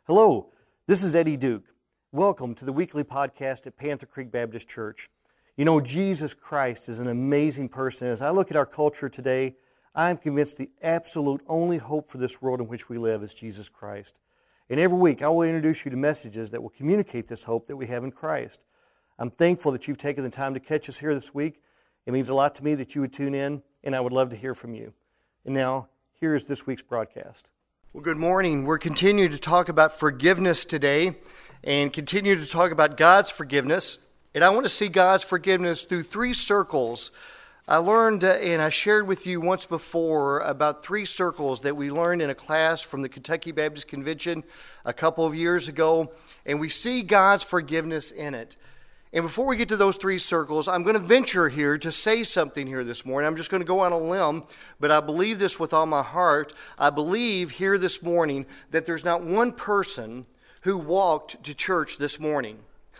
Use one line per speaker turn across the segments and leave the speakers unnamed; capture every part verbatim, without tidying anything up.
Hello, this is Eddie Duke. Welcome to the weekly podcast at Panther Creek Baptist Church. You know, Jesus Christ is an amazing person. As I look at our culture today, I'm convinced the absolute only hope for this world in which we live is Jesus Christ. And every week, I will introduce you to messages that will communicate this hope that we have in Christ. I'm thankful that you've taken the time to catch us here this week. It means a lot to me that you would tune in, and I would love to hear from you. And now, here is this week's broadcast. Well, good morning. We're continuing to talk about forgiveness today and continue to talk about God's forgiveness. And I want to see God's forgiveness through three circles. I learned uh, and I shared with you once before about three circles that we learned in a class from the Kentucky Baptist Convention a couple of years ago. And we see God's forgiveness in it. And before we get to those three circles, I'm going to venture here to say something here this morning. I'm just going to go on a limb, but I believe this with all my heart. I believe here this morning that there's not one person who walked to church this morning.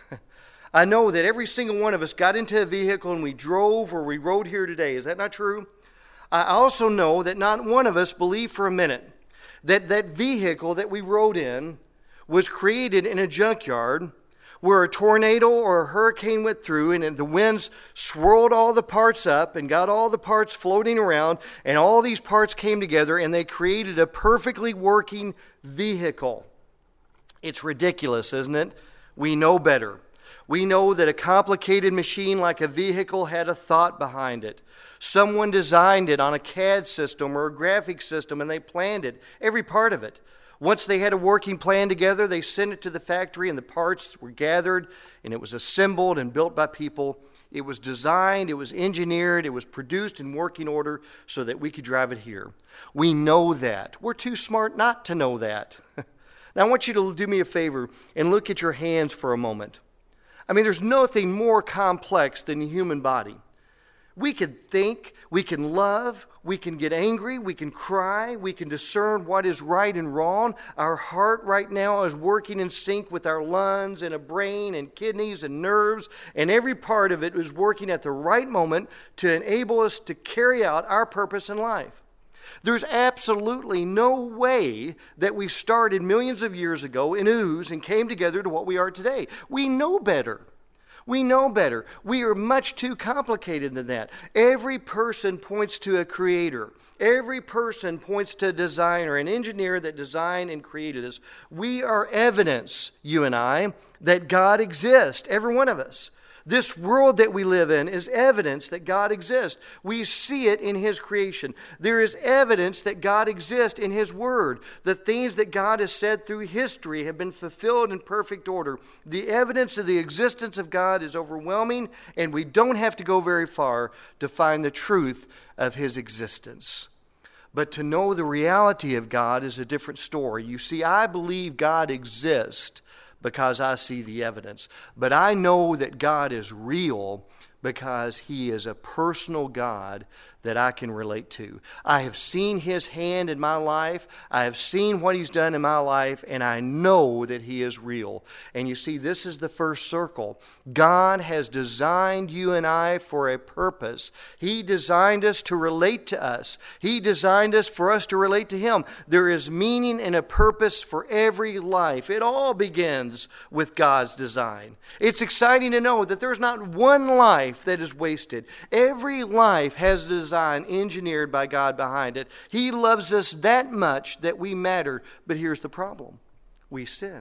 I know that every single one of us got into a vehicle and we drove or we rode here today. Is that not true? I also know that not one of us believed for a minute that that vehicle that we rode in was created in a junkyard where a tornado or a hurricane went through and the winds swirled all the parts up and got all the parts floating around, and all these parts came together and they created a perfectly working vehicle. It's ridiculous, isn't it? We know better. We know that a complicated machine like a vehicle had a thought behind it. Someone designed it on a C A D system or a graphic system, and they planned it, every part of it. Once they had a working plan together, they sent it to the factory and the parts were gathered and it was assembled and built by people. It was designed, it was engineered, it was produced in working order so that we could drive it here. We know that. We're too smart not to know that. Now I want you to do me a favor and look at your hands for a moment. I mean, there's nothing more complex than the human body. We can think, we can love, we can get angry, we can cry, we can discern what is right and wrong. Our heart right now is working in sync with our lungs and a brain and kidneys and nerves, and every part of it is working at the right moment to enable us to carry out our purpose in life. There's absolutely no way that we started millions of years ago in ooze and came together to what we are today. We know better. We know better. We are much too complicated than that. Every person points to a creator. Every person points to a designer, an engineer that designed and created us. We are evidence, you and I, that God exists, every one of us. This world that we live in is evidence that God exists. We see it in His creation. There is evidence that God exists in His Word. The things that God has said through history have been fulfilled in perfect order. The evidence of the existence of God is overwhelming, and we don't have to go very far to find the truth of His existence. But to know the reality of God is a different story. You see, I believe God exists because I see the evidence. But I know that God is real because He is a personal God that I can relate to. I have seen His hand in my life. I have seen what He's done in my life, and I know that He is real. And you see, this is the first circle. God has designed you and I for a purpose. He designed us to relate to us. He designed us for us to relate to Him. There is meaning and a purpose for every life. It all begins with God's design. It's exciting to know that there's not one life that is wasted. Every life has a design engineered by God behind it. He loves us that much that we matter. But here's the problem. We sin.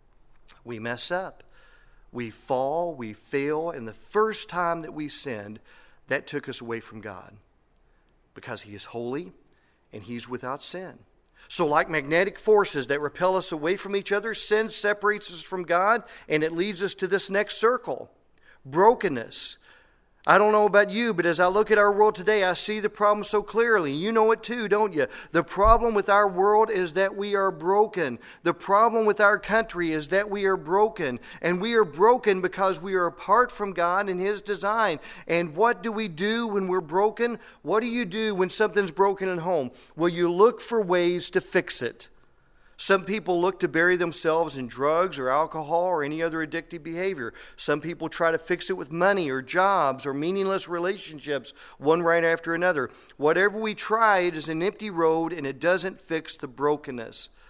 We mess up. We fall. We fail. And the first time that we sinned, that took us away from God. Because He is holy and He's without sin. So like magnetic forces that repel us away from each other, sin separates us from God, and it leads us to this next circle. Brokenness. I don't know about you, but as I look at our world today, I see the problem so clearly. You know it too, don't you? The problem with our world is that we are broken. The problem with our country is that we are broken. And we are broken because we are apart from God and His design. And what do we do when we're broken? What do you do when something's broken at home? Well, you look for ways to fix it. Some people look to bury themselves in drugs or alcohol or any other addictive behavior. Some people try to fix it with money or jobs or meaningless relationships, one right after another. Whatever we try, it is an empty road and it doesn't fix the brokenness.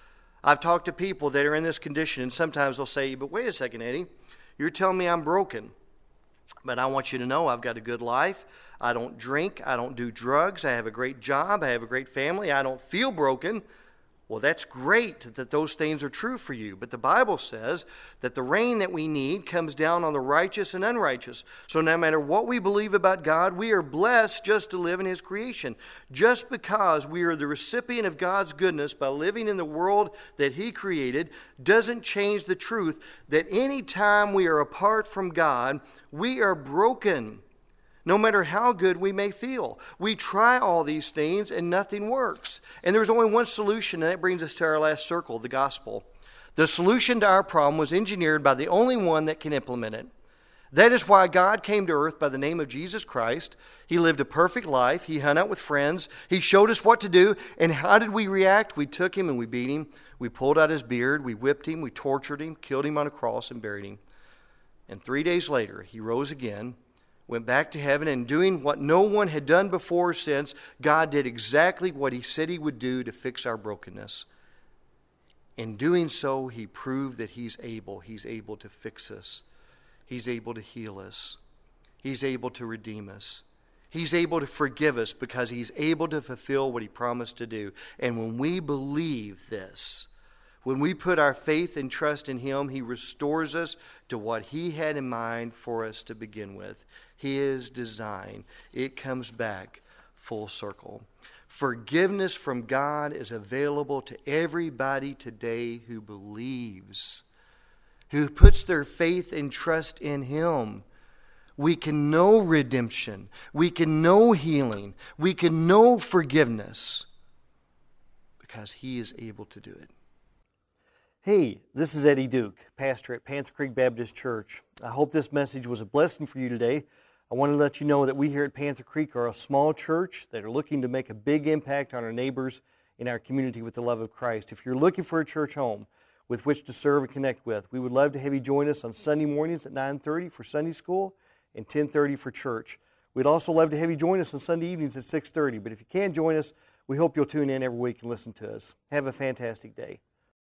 I've talked to people that are in this condition, and sometimes they'll say, but wait a second, Eddie, you're telling me I'm broken. But I want you to know I've got a good life. I don't drink. I don't do drugs. I have a great job. I have a great family. I don't feel broken. Well, that's great that those things are true for you. But the Bible says that the rain that we need comes down on the righteous and unrighteous. So no matter what we believe about God, we are blessed just to live in His creation. Just because we are the recipient of God's goodness by living in the world that He created doesn't change the truth that any time we are apart from God, we are broken. No matter how good we may feel. We try all these things and nothing works. And there's only one solution, and that brings us to our last circle, the gospel. The solution to our problem was engineered by the only one that can implement it. That is why God came to earth by the name of Jesus Christ. He lived a perfect life. He hung out with friends. He showed us what to do. And how did we react? We took Him and we beat Him. We pulled out His beard. We whipped Him. We tortured Him, killed Him on a cross, and buried Him. And three days later, He rose again, went back to heaven, and doing what no one had done before or since, God did exactly what He said He would do to fix our brokenness. In doing so, He proved that He's able. He's able to fix us. He's able to heal us. He's able to redeem us. He's able to forgive us because He's able to fulfill what He promised to do. And when we believe this, when we put our faith and trust in Him, He restores us to what He had in mind for us to begin with. His design. It comes back full circle. Forgiveness from God is available to everybody today who believes, who puts their faith and trust in Him. We can know redemption. We can know healing. We can know forgiveness because He is able to do it.
Hey, this is Eddie Duke, pastor at Panther Creek Baptist Church. I hope this message was a blessing for you today. I want to let you know that we here at Panther Creek are a small church that are looking to make a big impact on our neighbors in our community with the love of Christ. If you're looking for a church home with which to serve and connect with, we would love to have you join us on Sunday mornings at nine thirty for Sunday school and ten thirty for church. We'd also love to have you join us on Sunday evenings at six thirty. But if you can't join us, we hope you'll tune in every week and listen to us. Have a fantastic day.